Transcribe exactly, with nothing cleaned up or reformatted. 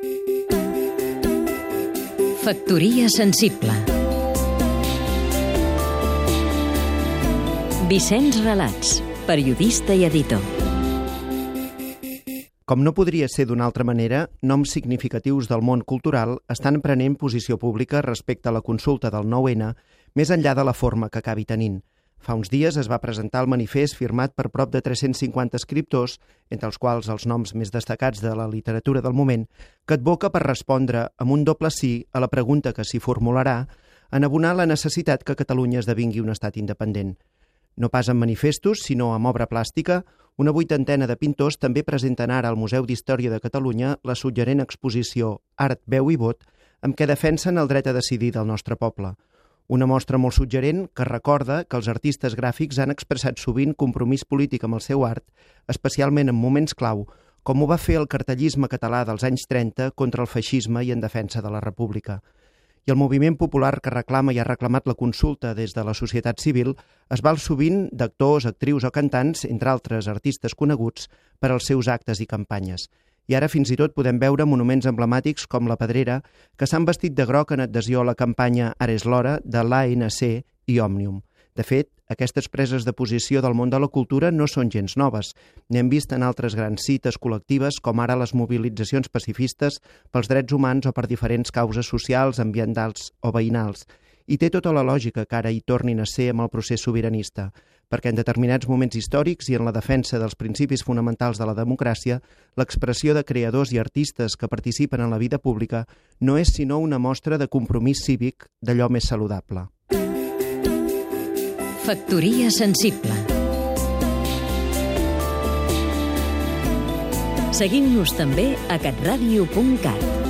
Factoria sensible. Vicenç Relats, periodista i editor. Com no podria ser d'una altra manera, noms significatius del món cultural estan prenent posició pública respecte a la consulta del nou ene, més enllà de la forma que acabi tenint. Fa uns dies es va presentar el manifest firmat per prop de tres-cents cinquanta escriptors, entre els quals els noms més destacats de la literatura del moment, que advoca per respondre amb un doble sí a la pregunta que s'hi formularà en abonar la necessitat que Catalunya esdevingui un estat independent. No pas amb manifestos, sinó amb obra plàstica, una vuitantena de pintors també presenten ara al Museu d'Història de Catalunya la suggerent exposició Art, veu i vot, amb què defensen el dret a decidir del nostre poble. Una mostra molt suggerent que recorda que els artistes gràfics han expressat sovint compromís polític amb el seu art, especialment en moments clau, com ho va fer el cartellisme català dels anys trenta contra el feixisme i en defensa de la República. I el moviment popular que reclama i ha reclamat la consulta des de la societat civil es val sovint d'actors, actrius o cantants, entre altres artistes coneguts, per als seus actes i campanyes. I ara fins i tot podem veure monuments emblemàtics com la Pedrera, que s'han vestit de groc en adhesió a la campanya Ara és l'hora de l'A Ena Ce i Òmnium. De fet, aquestes preses de posició del món de la cultura no són gens noves. N'hem vist en altres grans cites col·lectives, com ara les mobilitzacions pacifistes pels drets humans o per diferents causes socials, ambientals o veïnals. I té tota la lògica que ara hi tornin a ser amb el procés sobiranista, perquè en determinats moments històrics i en la defensa dels principis fonamentals de la democràcia, l'expressió de creadors i artistes que participen en la vida pública no és sinó una mostra de compromís cívic d'allò més saludable. Factoria sensible. Seguim-nos també a catradio punt cat.